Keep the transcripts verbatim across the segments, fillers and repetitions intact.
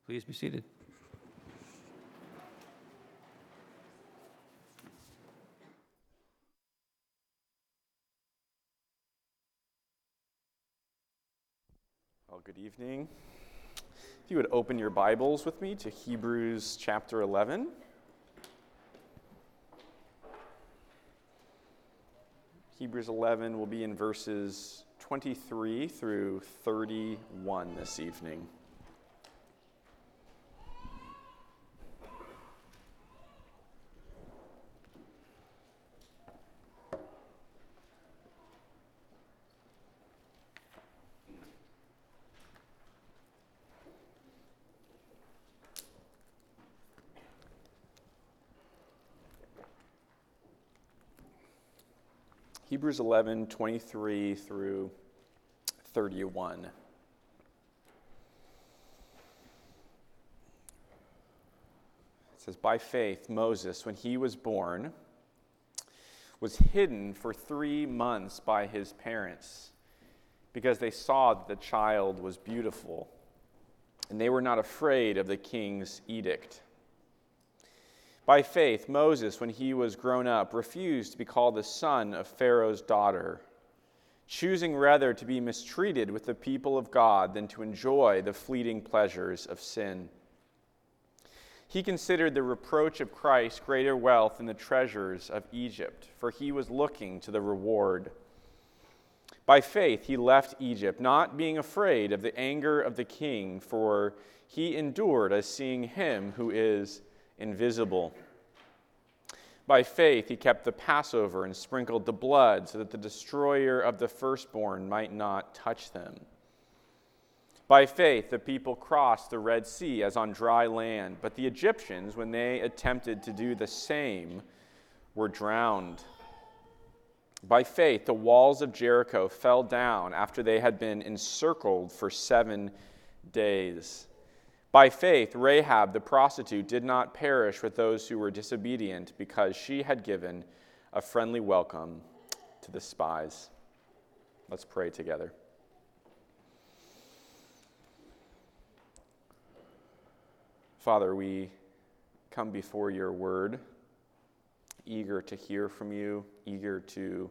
Please be seated. Well, good evening. If you would open your Bibles with me to Hebrews chapter eleven. Hebrews eleven will be in verses twenty-three through thirty-one this evening. Hebrews eleven, twenty-three through thirty-one. It says, "By faith, Moses, when he was born, was hidden for three months by his parents, because they saw that the child was beautiful, and they were not afraid of the king's edict. By faith, Moses, when he was grown up, refused to be called the son of Pharaoh's daughter, choosing rather to be mistreated with the people of God than to enjoy the fleeting pleasures of sin. He considered the reproach of Christ greater wealth than the treasures of Egypt, for he was looking to the reward. By faith, he left Egypt, not being afraid of the anger of the king, for he endured as seeing him who is invisible. By faith, he kept the Passover and sprinkled the blood so that the destroyer of the firstborn might not touch them. By faith, the people crossed the Red Sea as on dry land, but the Egyptians, when they attempted to do the same, were drowned. By faith, the walls of Jericho fell down after they had been encircled for seven days. By faith, Rahab the prostitute did not perish with those who were disobedient, because she had given a friendly welcome to the spies." Let's pray together. Father, we come before your word, eager to hear from you, eager to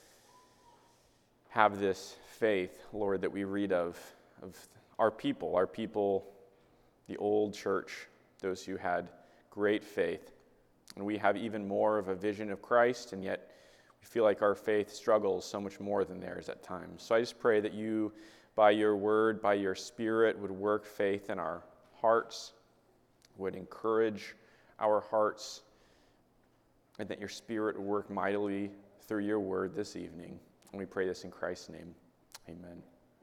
have this faith, Lord, that we read of, of our people, our people, the old church, those who had great faith. And we have even more of a vision of Christ, and yet we feel like our faith struggles so much more than theirs at times. So I just pray that you, by your word, by your Spirit, would work faith in our hearts, would encourage our hearts, and that your Spirit would work mightily through your word this evening. And we pray this in Christ's name. Amen.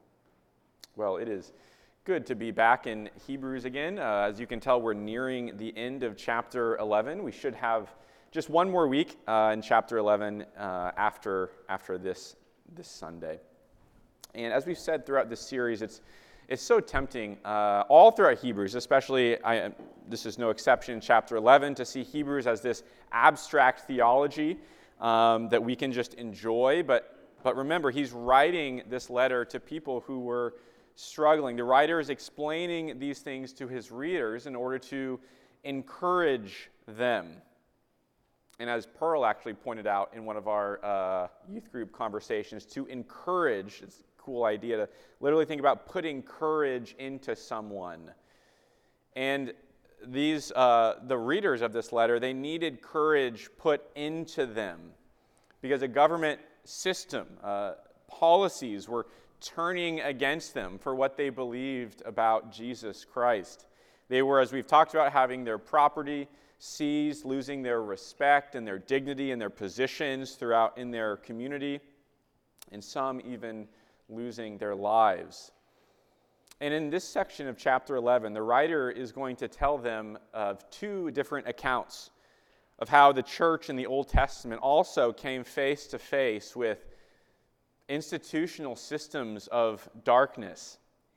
Well, it is good to be back in Hebrews again. Uh, as you can tell, we're nearing the end of chapter eleven. We should have just one more week uh, in chapter eleven uh, after after this this Sunday. And as we've said throughout this series, it's it's so tempting uh, all throughout Hebrews, especially I, this is no exception in chapter eleven, to see Hebrews as this abstract theology um, that we can just enjoy. But but remember, he's writing this letter to people who were struggling. The writer is explaining these things to his readers in order to encourage them. And as Pearl actually pointed out in one of our uh, youth group conversations, to encourage, it's a cool idea to literally think about putting courage into someone. And these, uh, the readers of this letter, they needed courage put into them because a government system, uh, policies were turning against them for what they believed about Jesus Christ. They were, as we've talked about, having their property seized, losing their respect and their dignity and their positions throughout in their community, and some even losing their lives. And in this section of chapter eleven, the writer is going to tell them of two different accounts of how the church in the Old Testament also came face to face with institutional systems of darkness.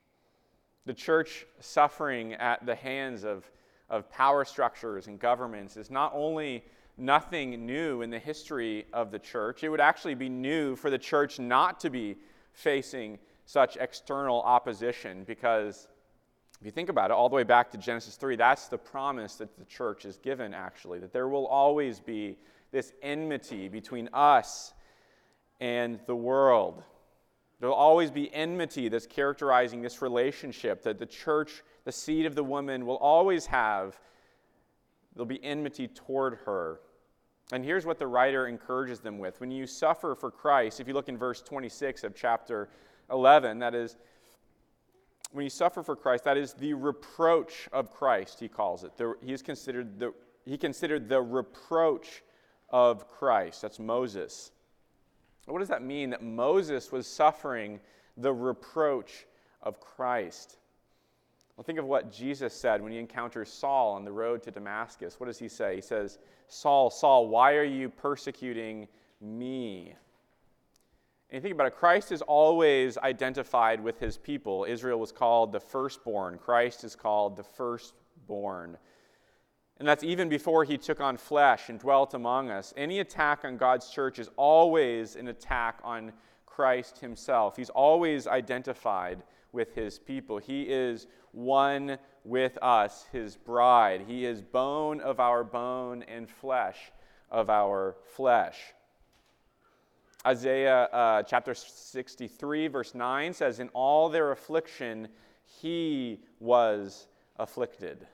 The church suffering at the hands of, of power structures and governments is not only nothing new in the history of the church, it would actually be new for the church not to be facing such external opposition, because If you think about it, all the way back to Genesis three, that's the promise that the church is given, actually, that there will always be this enmity between us and the world. There will always be enmity that's characterizing this relationship, that the church, the seed of the woman, will always have. There'll be enmity toward her. And here's what the writer encourages them with. When you suffer for Christ, if you look in verse twenty-six of chapter eleven, that is, when you suffer for Christ, that is the reproach of Christ, he calls it. The, he is considered the, he considered the reproach of Christ. That's Moses. What does that mean, that Moses was suffering the reproach of Christ? Well, think of what Jesus said when he encounters Saul on the road to Damascus. What does he say? He says, Saul, Saul, why are you persecuting me? And you think about it, Christ is always identified with his people. Israel was called the firstborn. Christ is called the firstborn. And that's even before he took on flesh and dwelt among us. Any attack on God's church is always an attack on Christ himself. He's always identified with his people. He is one with us, his bride. He is bone of our bone and flesh of our flesh. Isaiah uh, chapter sixty-three, verse nine says, in all their affliction, he was afflicted.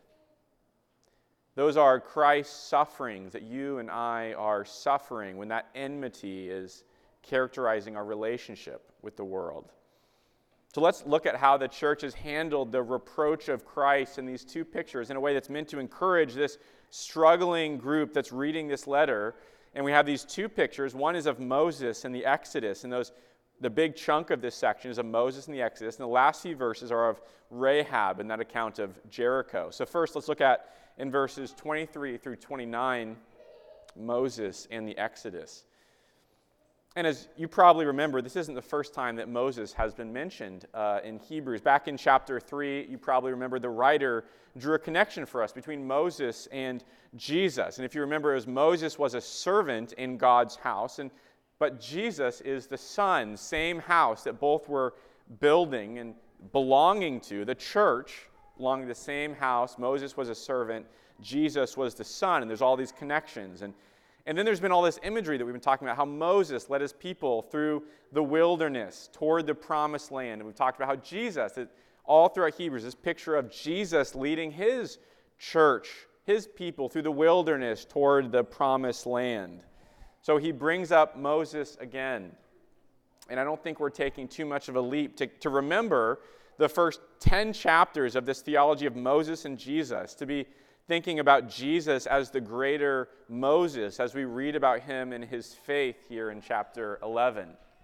Those are Christ's sufferings that you and I are suffering when that enmity is characterizing our relationship with the world. So let's look at how the church has handled the reproach of Christ in these two pictures in a way that's meant to encourage this struggling group that's reading this letter. And we have these two pictures. One is of Moses and the Exodus, and those the big chunk of this section is of Moses and the Exodus, and the last few verses are of Rahab and that account of Jericho. So first, let's look at in verses twenty-three through twenty-nine, Moses and the Exodus. And as you probably remember, this isn't the first time that Moses has been mentioned uh, in Hebrews. Back in chapter three, you probably remember the writer drew a connection for us between Moses and Jesus. And if you remember, it was Moses was a servant in God's house, and but Jesus is the son, same house that both were building and belonging to. The church belonged to the same house. Moses was a servant. Jesus was the son, and there's all these connections. And And then there's been all this imagery that we've been talking about, how Moses led his people through the wilderness toward the promised land. And we've talked about how Jesus, all throughout Hebrews, this picture of Jesus leading his church, his people through the wilderness toward the promised land. So he brings up Moses again. And I don't think we're taking too much of a leap to, to remember the first ten chapters of this theology of Moses and Jesus, to be thinking about Jesus as the greater Moses as we read about him and his faith here in chapter eleven.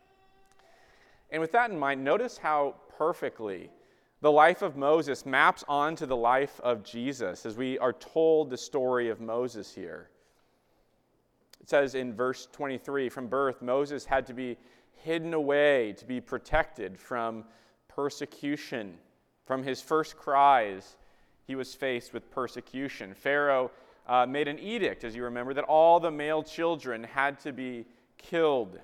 And with that in mind, notice how perfectly the life of Moses maps onto the life of Jesus as we are told the story of Moses here. It says in verse twenty-three, from birth, Moses had to be hidden away to be protected from persecution. From his first cries, he was faced with persecution. Pharaoh uh, made an edict, as you remember, that all the male children had to be killed.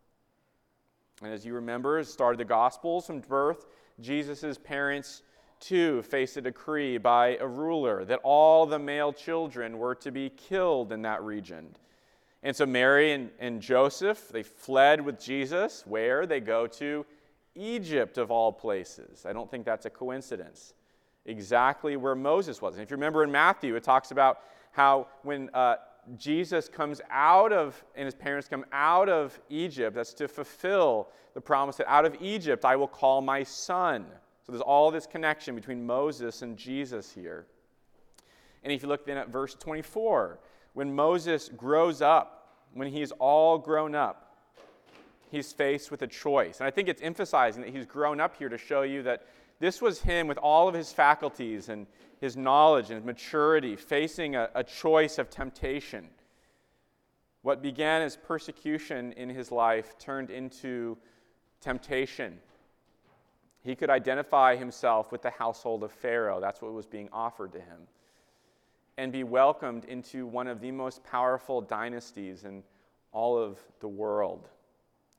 And as you remember, as started the Gospels from birth, Jesus' parents too faced a decree by a ruler that all the male children were to be killed in that region. And so Mary and, and Joseph, they fled with Jesus. Where? They go to Egypt, of all places. I don't think that's a coincidence. Exactly where Moses was. And if you remember in Matthew, it talks about how when uh, Jesus comes out of, and his parents come out of Egypt, that's to fulfill the promise that out of Egypt I will call my son. So there's all this connection between Moses and Jesus here. And if you look then at verse twenty-four, when Moses grows up, when he's all grown up, he's faced with a choice. And I think it's emphasizing that he's grown up here to show you that this was him with all of his faculties and his knowledge and his maturity, facing a, a choice of temptation. What began as persecution in his life turned into temptation. He could identify himself with the household of Pharaoh. That's what was being offered to him. And be welcomed into one of the most powerful dynasties in all of the world.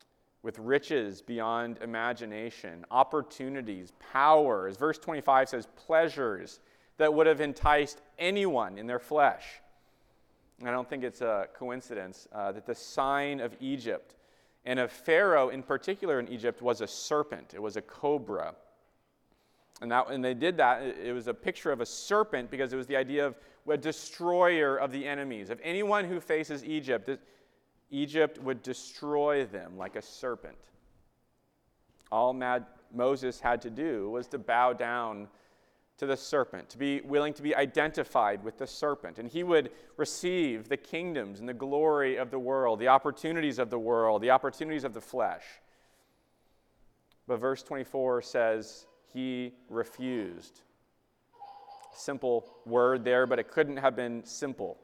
with riches beyond imagination, opportunities, power. As verse twenty-five says, pleasures that would have enticed anyone in their flesh. And I don't think it's a coincidence uh, that the sign of Egypt and of Pharaoh in particular in Egypt was a serpent. It was a cobra. And, that, and they did that. It was a picture of a serpent because it was the idea of a destroyer of the enemies. Of anyone who faces Egypt, Egypt would destroy them like a serpent. All Mad Moses had to do was to bow down to the serpent, to be willing to be identified with the serpent. And he would receive the kingdoms and the glory of the world, the opportunities of the world, the opportunities of the flesh. But verse twenty-four says he refused. Simple word there, but it couldn't have been simple.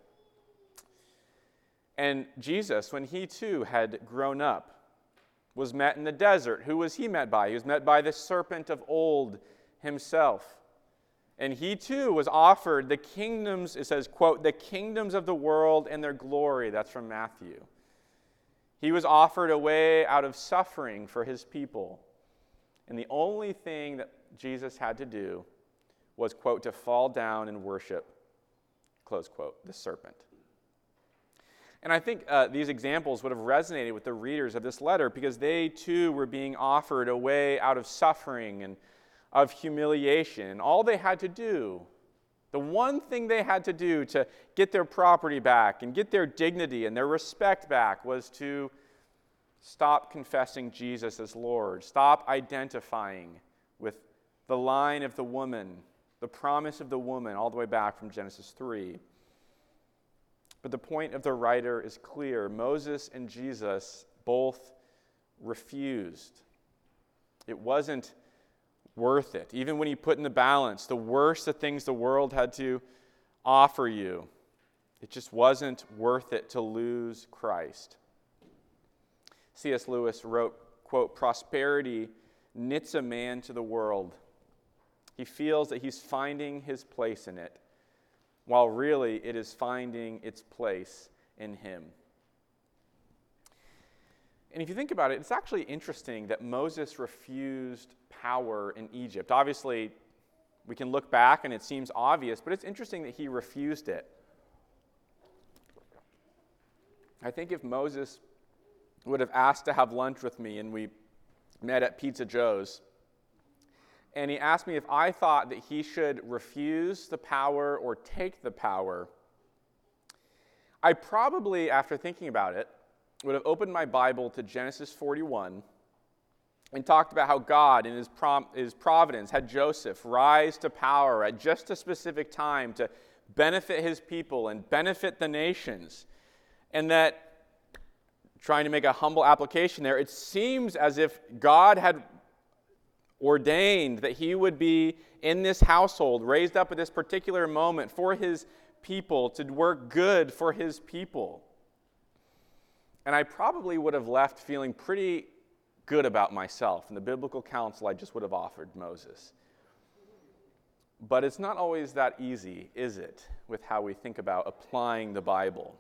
And Jesus, when he too had grown up, was met in the desert. Who was he met by? He was met by the serpent of old himself. And he too was offered the kingdoms, it says, quote, the kingdoms of the world and their glory. That's from Matthew. He was offered a way out of suffering for his people. And the only thing that Jesus had to do was, quote, to fall down and worship, close quote, the serpent. And I think uh, these examples would have resonated with the readers of this letter because they too were being offered a way out of suffering and of humiliation. And all they had to do, the one thing they had to do to get their property back and get their dignity and their respect back was to stop confessing Jesus as Lord, stop identifying with the line of the woman, the promise of the woman, all the way back from Genesis three. But the point of the writer is clear. Moses and Jesus both refused. It wasn't worth it. Even when you put in the balance the worst of things the world had to offer you, it just wasn't worth it to lose Christ. C S Lewis wrote, quote, prosperity knits a man to the world. He feels that he's finding his place in it, while really it is finding its place in him. And if you think about it, it's actually interesting that Moses refused power in Egypt. Obviously, we can look back and it seems obvious, but it's interesting that he refused it. I think if Moses would have asked to have lunch with me and we met at Pizza Joe's, and he asked me if I thought that he should refuse the power or take the power, I probably, after thinking about it, would have opened my Bible to Genesis forty-one and talked about how God, in his, prom- his providence, had Joseph rise to power at just a specific time to benefit his people and benefit the nations. And that, trying to make a humble application there, it seems as if God had ordained that he would be in this household, raised up at this particular moment for his people, to work good for his people. And I probably would have left feeling pretty good about myself and the biblical counsel I just would have offered Moses. But it's not always that easy, is it, with how we think about applying the Bible.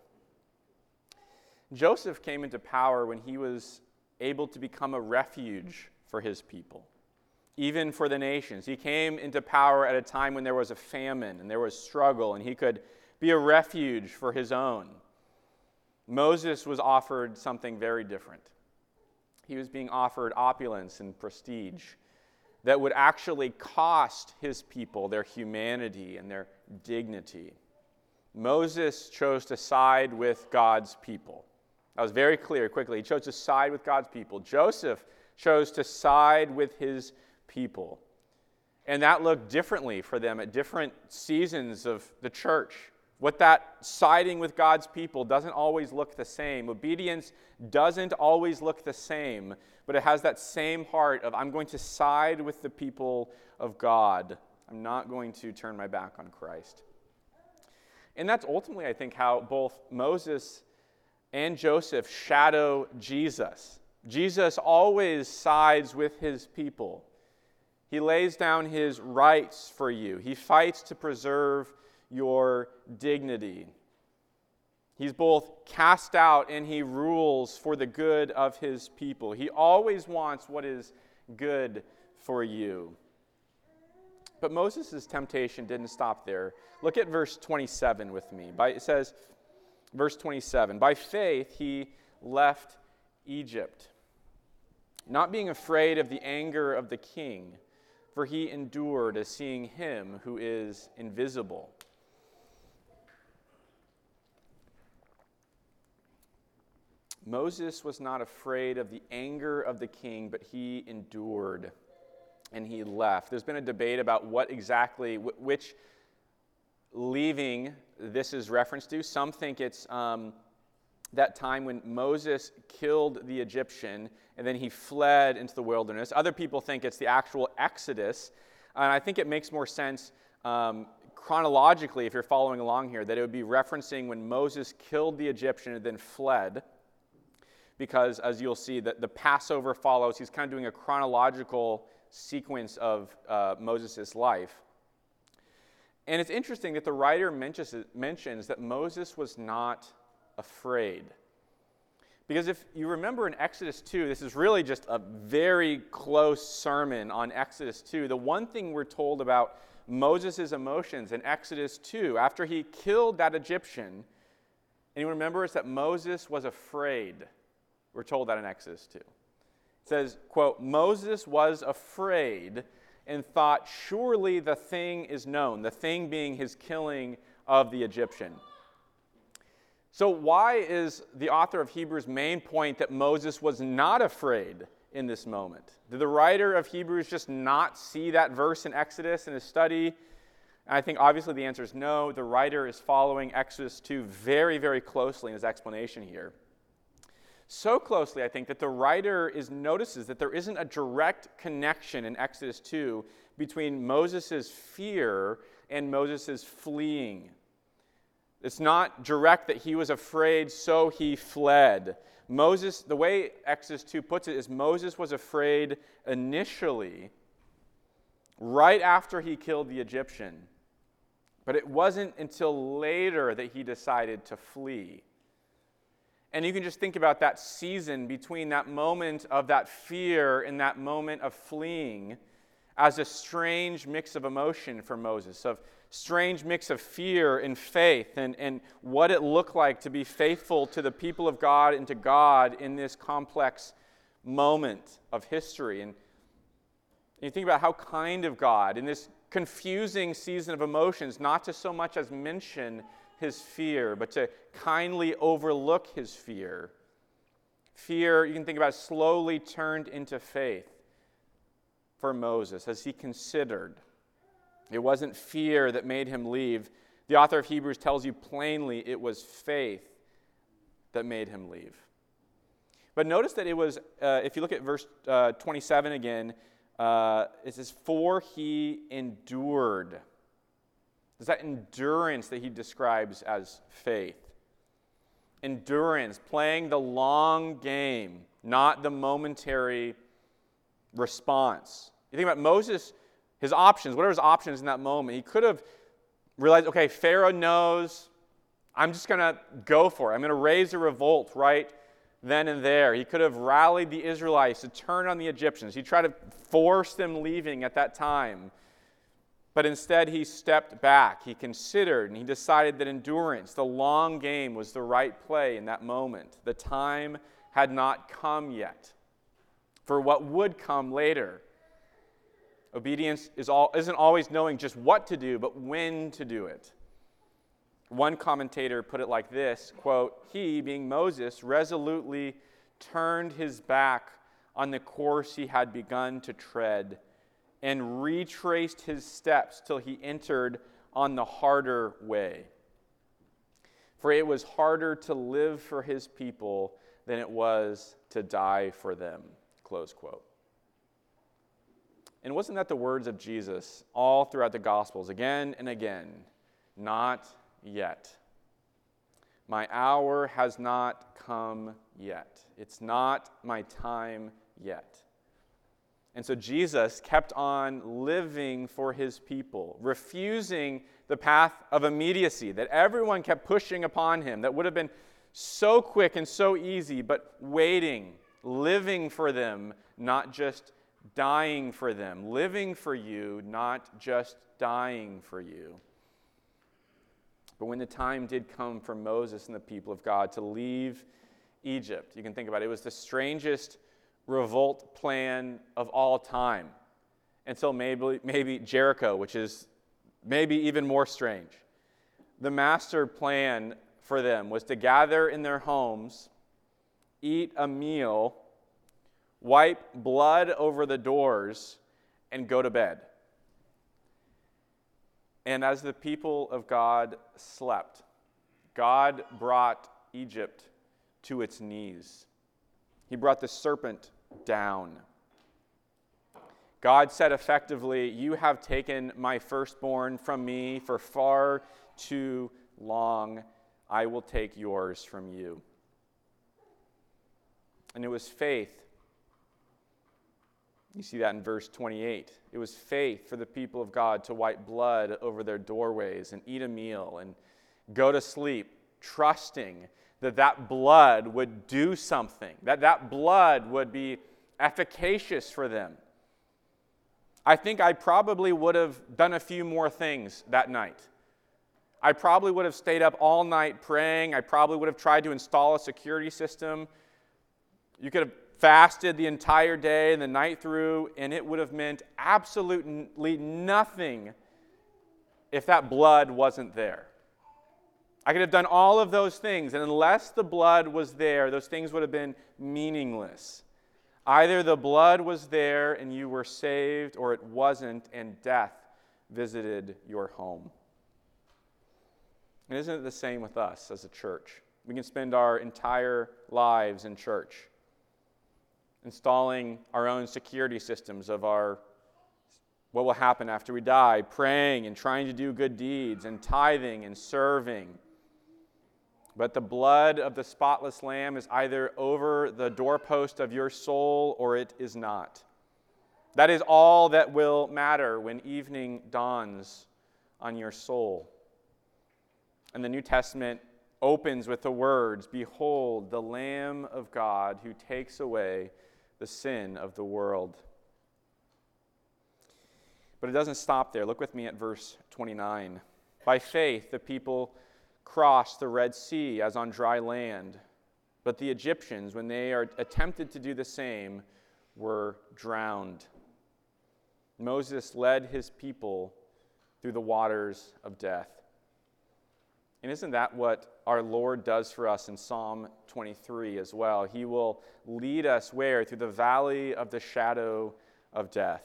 Joseph came into power when he was able to become a refuge for his people, even for the nations. He came into power at a time when there was a famine and there was struggle, and he could be a refuge for his own. Moses was offered something very different. He was being offered opulence and prestige that would actually cost his people their humanity and their dignity. Moses chose to side with God's people. That was very clear quickly. He chose to side with God's people. Joseph chose to side with his people. And that looked differently for them at different seasons of the church. What that siding with God's people doesn't always look the same. Obedience doesn't always look the same, but it has that same heart of, I'm going to side with the people of God. I'm not going to turn my back on Christ. And that's ultimately, I think, how both Moses and Joseph shadow Jesus. Jesus always sides with his people. He lays down his rights for you. He fights to preserve your dignity. He's both cast out and he rules for the good of his people. He always wants what is good for you. But Moses' temptation didn't stop there. Look at verse twenty-seven with me. By, it says, verse twenty-seven, by faith he left Egypt, not being afraid of the anger of the king, for he endured as seeing him who is invisible. Moses was not afraid of the anger of the king, but he endured and he left. There's been a debate about what exactly, which leaving this is referenced to. Some think it's um, that time when Moses killed the Egyptian and then he fled into the wilderness. Other people think it's the actual Exodus. And I think it makes more sense um, chronologically, if you're following along here, that it would be referencing when Moses killed the Egyptian and then fled. Because as you'll see, that the Passover follows. He's kind of doing a chronological sequence of uh, Moses' life. And it's interesting that the writer mentions, mentions that Moses was not afraid. Because if you remember in Exodus two, this is really just a very close sermon on Exodus two. The one thing we're told about Moses' emotions in Exodus two, after he killed that Egyptian, and you remember, is that Moses was afraid. We're told that in Exodus two. It says, quote, Moses was afraid and thought, surely the thing is known, the thing being his killing of the Egyptian. So why is the author of Hebrews' main point that Moses was not afraid in this moment? Did the writer of Hebrews just not see that verse in Exodus in his study? And I think obviously the answer is no. The writer is following Exodus two very, very closely in his explanation here. So closely, I think, that the writer is notices that there isn't a direct connection in Exodus two between Moses' fear and Moses' fleeing. It's not direct that he was afraid, so he fled. Moses, the way Exodus two puts it, is Moses was afraid initially, right after he killed the Egyptian. But it wasn't until later that he decided to flee. And you can just think about that season between that moment of that fear and that moment of fleeing as a strange mix of emotion for Moses, of strange mix of fear and faith, and, and what it looked like to be faithful to the people of God and to God in this complex moment of history. And you think about how kind of God in this confusing season of emotions, not to so much as mention his fear, but to kindly overlook his fear. Fear, you can think about, slowly turned into faith for Moses as he considered. It wasn't fear that made him leave. The author of Hebrews tells you plainly it was faith that made him leave. But notice that it was, uh, if you look at verse uh, twenty-seven again, uh, it says, for he endured. It's that endurance that he describes as faith. Endurance, playing the long game, not the momentary response. You think about Moses, his options, what are his options in that moment? He could have realized, okay, Pharaoh knows, I'm just going to go for it. I'm going to raise a revolt right then and there. He could have rallied the Israelites to turn on the Egyptians. He tried to force them leaving at that time. But instead, he stepped back. He considered and he decided that endurance, the long game, was the right play in that moment. The time had not come yet for what would come later. Obedience is all, isn't always knowing just what to do, but when to do it. One commentator put it like this, quote, he, being Moses, resolutely turned his back on the course he had begun to tread and retraced his steps till he entered on the harder way. For it was harder to live for his people than it was to die for them. Close quote. And wasn't that the words of Jesus all throughout the Gospels, again and again? Not yet. My hour has not come yet. It's not my time yet. And so Jesus kept on living for his people, refusing the path of immediacy that everyone kept pushing upon him, that would have been so quick and so easy, but waiting, living for them, not just dying for them, living for you, not just dying for you. But when the time did come for Moses and the people of God to leave Egypt, you can think about it, it was the strangest revolt plan of all time, until maybe, maybe Jericho, which is maybe even more strange. The master plan for them was to gather in their homes, eat a meal, wipe blood over the doors, and go to bed. And as the people of God slept, God brought Egypt to its knees. He brought the serpent down. God said effectively, "You have taken my firstborn from me for far too long. I will take yours from you." And it was faith. You see that in verse twenty-eight. It was faith for the people of God to wipe blood over their doorways and eat a meal and go to sleep, trusting that that blood would do something, that that blood would be efficacious for them. I think I probably would have done a few more things that night. I probably would have stayed up all night praying. I probably would have tried to install a security system. You could have fasted the entire day and the night through, and it would have meant absolutely nothing if that blood wasn't there. I could have done all of those things, and unless the blood was there, those things would have been meaningless. Either the blood was there and you were saved, or it wasn't, and death visited your home. And isn't it the same with us as a church? We can spend our entire lives in church, installing our own security systems of our what will happen after we die, praying and trying to do good deeds, and tithing and serving. But the blood of the spotless Lamb is either over the doorpost of your soul or it is not. That is all that will matter when evening dawns on your soul. And the New Testament opens with the words, "Behold, the Lamb of God who takes away the sin of the world." But it doesn't stop there. Look with me at verse twenty-nine. By faith, the people crossed the Red Sea as on dry land, but the Egyptians, when they are attempted to do the same, were drowned. Moses led his people through the waters of death. And isn't that what our Lord does for us in Psalm twenty-three as well? He will lead us where? Through the valley of the shadow of death.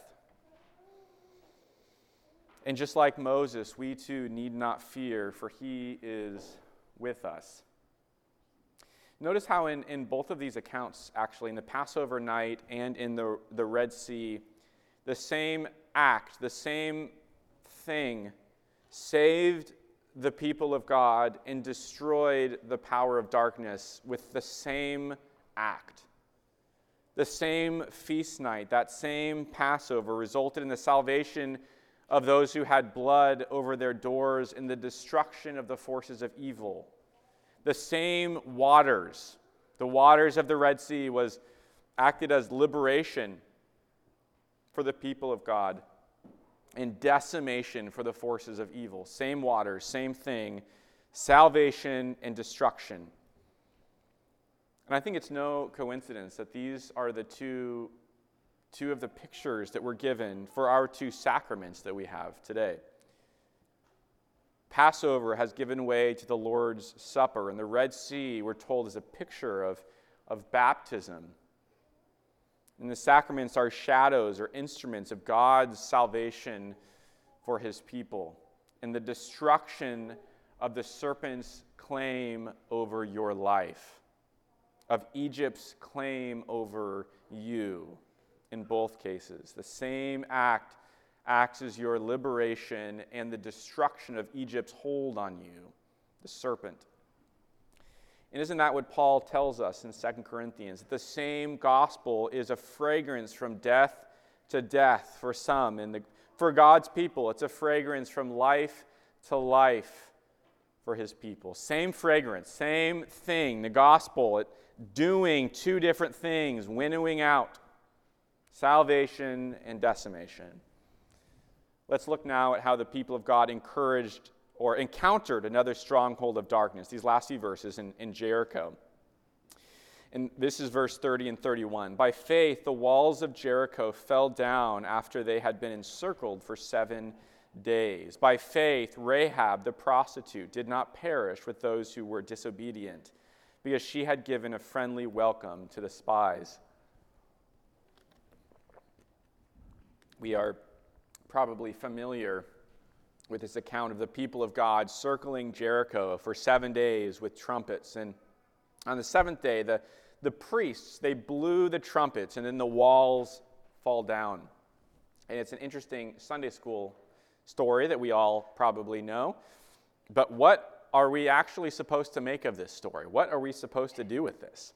And just like Moses, we too need not fear, for he is with us. Notice how in, in both of these accounts, actually, in the Passover night and in the, the Red Sea, the same act, the same thing saved the people of God and destroyed the power of darkness with the same act. The same feast night, that same Passover, resulted in the salvation of those who had blood over their doors and the destruction of the forces of evil. The same waters, the waters of the Red Sea, was acted as liberation for the people of God and decimation for the forces of evil. Same waters, same thing, salvation and destruction. And I think it's no coincidence that these are the two Two of the pictures that were given for our two sacraments that we have today. Passover has given way to the Lord's Supper, and the Red Sea, we're told, is a picture of, of baptism. And the sacraments are shadows or instruments of God's salvation for his people and the destruction of the serpent's claim over your life, of Egypt's claim over you. In both cases, the same act acts as your liberation and the destruction of Egypt's hold on you, the serpent. And isn't that what Paul tells us in Second Corinthians? That the same gospel is a fragrance from death to death for some. And the, for God's people, it's a fragrance from life to life for his people. Same fragrance, same thing. The gospel, it doing two different things, winnowing out salvation and decimation. Let's look now at how the people of God encouraged or encountered another stronghold of darkness, these last few verses in, in Jericho. And this is verse thirty and thirty-one. By faith, the walls of Jericho fell down after they had been encircled for seven days. By faith, Rahab the prostitute did not perish with those who were disobedient, because she had given a friendly welcome to the spies. We are probably familiar with this account of the people of God circling Jericho for seven days with trumpets. And on the seventh day, the, the priests, they blew the trumpets, and then the walls fall down. And it's an interesting Sunday school story that we all probably know. But what are we actually supposed to make of this story? What are we supposed to do with this?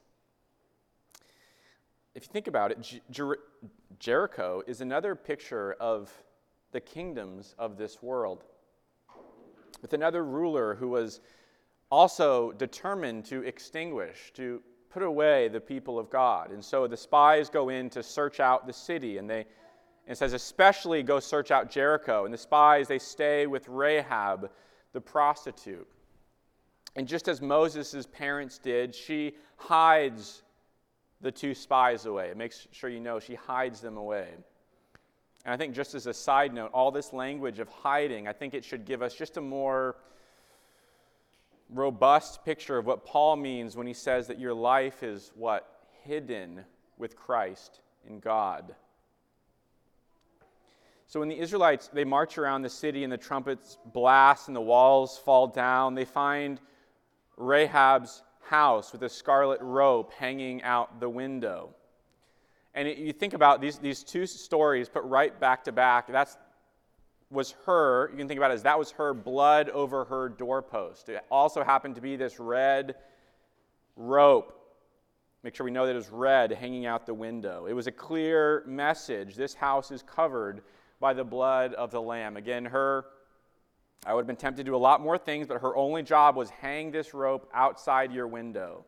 If you think about it, Jer- Jericho is another picture of the kingdoms of this world, with another ruler who was also determined to extinguish, to put away the people of God. And so the spies go in to search out the city, and they and it says especially go search out Jericho. And the spies, they stay with Rahab, the prostitute. And just as Moses' parents did, she hides the two spies away. It makes sure you know she hides them away. And I think just as a side note, all this language of hiding, I think it should give us just a more robust picture of what Paul means when he says that your life is what? Hidden with Christ in God. So when the Israelites, they march around the city and the trumpets blast and the walls fall down, they find Rahab's house with a scarlet rope hanging out the window. And it, you think about these, these two stories put right back to back. That was her, you can think about it as that was her blood over her doorpost. It also happened to be this red rope. Make sure we know that it was red hanging out the window. It was a clear message. This house is covered by the blood of the Lamb. Again, her, I would have been tempted to do a lot more things, but her only job was hang this rope outside your window.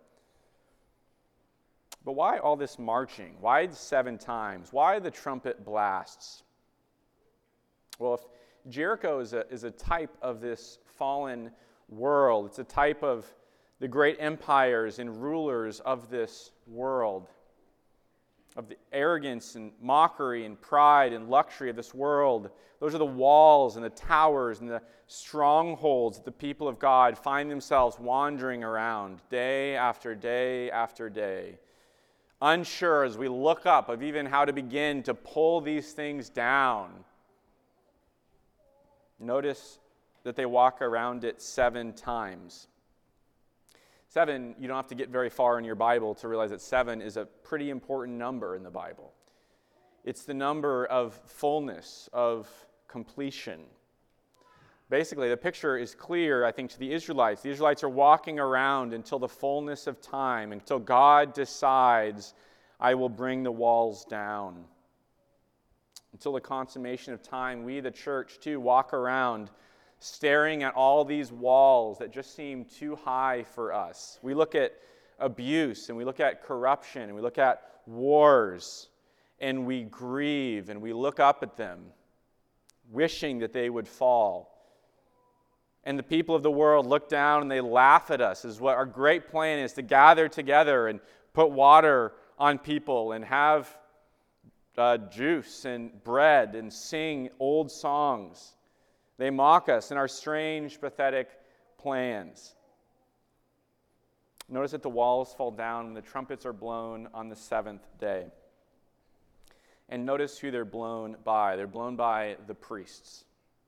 But why all this marching? Why seven times? Why the trumpet blasts? Well, if Jericho is a, is a type of this fallen world, it's a type of the great empires and rulers of this world, of the arrogance and mockery and pride and luxury of this world. Those are the walls and the towers and the strongholds that the people of God find themselves wandering around day after day after day, unsure as we look up of even how to begin to pull these things down. Notice that they walk around it seven times. Seven, you don't have to get very far in your Bible to realize that seven is a pretty important number in the Bible. It's the number of fullness, of completion. Basically, the picture is clear, I think, to the Israelites. The Israelites are walking around until the fullness of time, until God decides, I will bring the walls down. Until the consummation of time, we, the church, too, walk around staring at all these walls that just seem too high for us. We look at abuse, and we look at corruption, and we look at wars, and we grieve, and we look up at them, wishing that they would fall. And the people of the world look down and they laugh at us, as what our great plan is to gather together and put water on people and have uh, juice and bread and sing old songs. They mock us in our strange, pathetic plans. Notice that the walls fall down and the trumpets are blown on the seventh day. And notice who they're blown by. They're blown by the priests.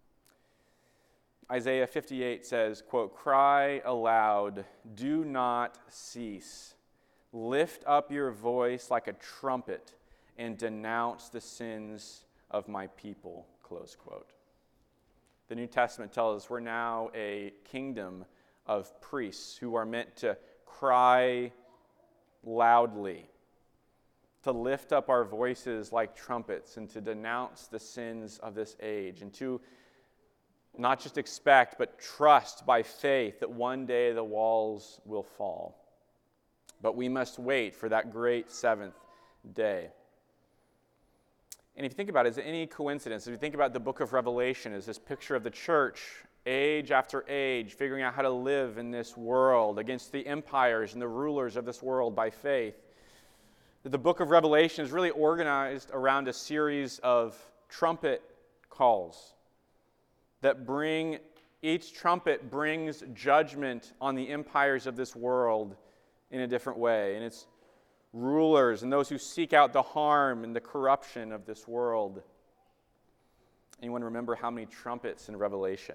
Isaiah fifty-eight says, quote, "Cry aloud, do not cease. Lift up your voice like a trumpet and denounce the sins of my people," close quote. The New Testament tells us we're now a kingdom of priests who are meant to cry loudly to lift up our voices like trumpets and to denounce the sins of this age, and to not just expect, but trust by faith that one day the walls will fall. But we must wait for that great seventh day. And if you think about it, is it any coincidence? If you think about the book of Revelation as this picture of the church, age after age, figuring out how to live in this world against the empires and the rulers of this world by faith, the book of Revelation is really organized around a series of trumpet calls that bring, each trumpet brings judgment on the empires of this world in a different way. And it's rulers and those who seek out the harm and the corruption of this world. Anyone remember how many trumpets in Revelation?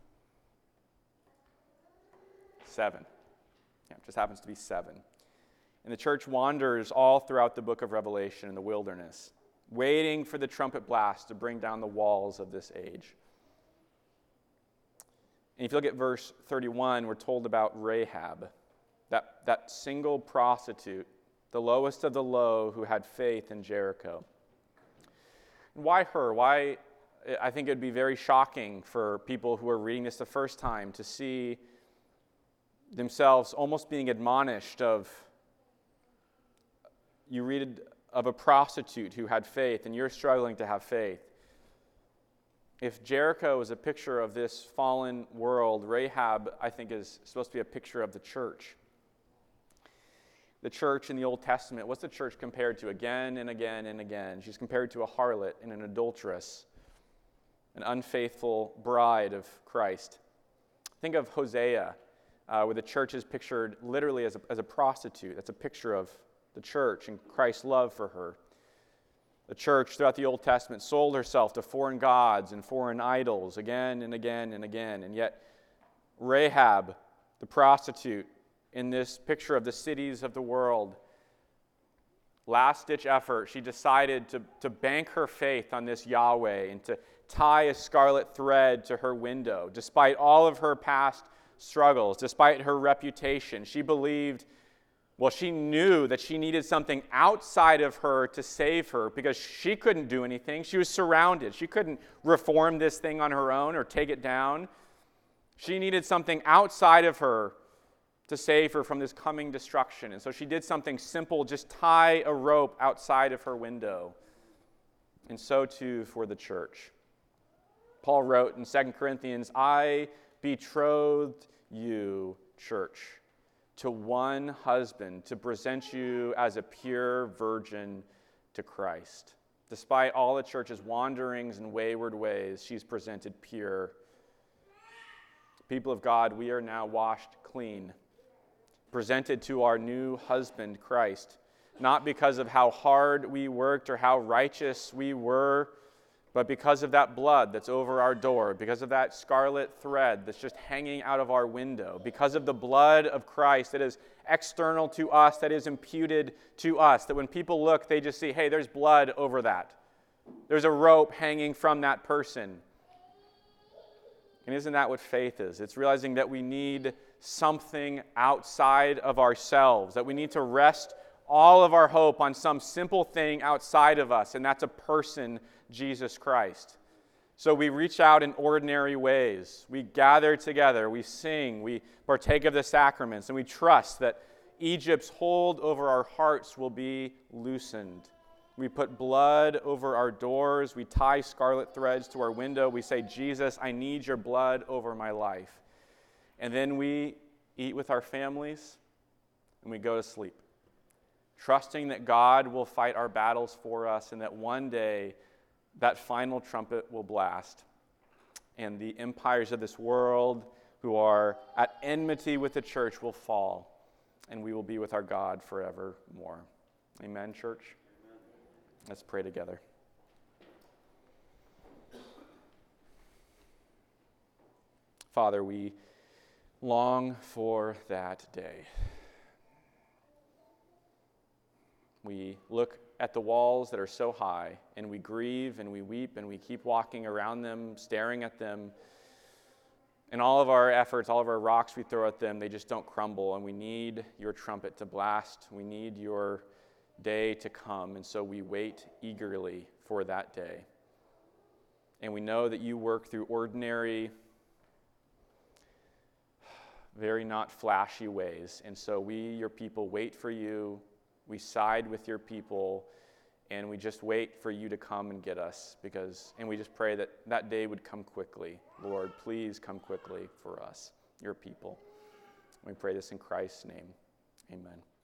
Seven. Yeah, it just happens to be seven. And the church wanders all throughout the book of Revelation in the wilderness, waiting for the trumpet blast to bring down the walls of this age. And if you look at verse thirty-one, we're told about Rahab, that, that single prostitute, the lowest of the low, who had faith in Jericho. And why her? Why? I think it would be very shocking for people who are reading this the first time to see themselves almost being admonished of, you read of a prostitute who had faith, and you're struggling to have faith. If Jericho is a picture of this fallen world, Rahab, I think, is supposed to be a picture of the church. The church in the Old Testament, what's the church compared to again and again and again? She's compared to a harlot and an adulteress, an unfaithful bride of Christ. Think of Hosea, uh, where the church is pictured literally as a, as a prostitute. That's a picture of the church and Christ's love for her. The church throughout the Old Testament sold herself to foreign gods and foreign idols again and again and again. And yet Rahab, the prostitute, in this picture of the cities of the world, last-ditch effort, she decided to, to bank her faith on this Yahweh and to tie a scarlet thread to her window. Despite all of her past struggles, despite her reputation, she believed, well, she knew that she needed something outside of her to save her because she couldn't do anything. She was surrounded. She couldn't reform this thing on her own or take it down. She needed something outside of her to save her from this coming destruction. And so she did something simple, just tie a rope outside of her window. And so too for the church. Paul wrote in Second Corinthians, I betrothed you, church, to one husband to present you as a pure virgin to Christ. Despite all the church's wanderings and wayward ways, she's presented pure. People of God, we are now washed clean, presented to our new husband, Christ, not because of how hard we worked or how righteous we were, but because of that blood that's over our door, because of that scarlet thread that's just hanging out of our window, because of the blood of Christ that is external to us, that is imputed to us, that when people look, they just see, hey, there's blood over that. There's a rope hanging from that person. And isn't that what faith is? It's realizing that we need something outside of ourselves, that we need to rest all of our hope on some simple thing outside of us, and that's a person, Jesus Christ. So we reach out in ordinary ways. We gather together, we sing, we partake of the sacraments, and we trust that Egypt's hold over our hearts will be loosened. We put blood over our doors. We tie scarlet threads to our window. We say, Jesus, I need your blood over my life. And then we eat with our families and we go to sleep, trusting that God will fight our battles for us and that one day that final trumpet will blast and the empires of this world who are at enmity with the church will fall and we will be with our God forevermore. Amen, church? Let's pray together. Father, we long for that day. We look at the walls that are so high, and we grieve and we weep and we keep walking around them, staring at them. And all of our efforts, all of our rocks we throw at them, they just don't crumble, and we need your trumpet to blast. We need your day to come, and so we wait eagerly for that day. And we know that you work through ordinary, very not flashy ways. And so we, your people, wait for you. We side with your people, and we just wait for you to come and get us. Because, and we just pray that that day would come quickly. Lord, please come quickly for us, your people. We pray this in Christ's name. Amen.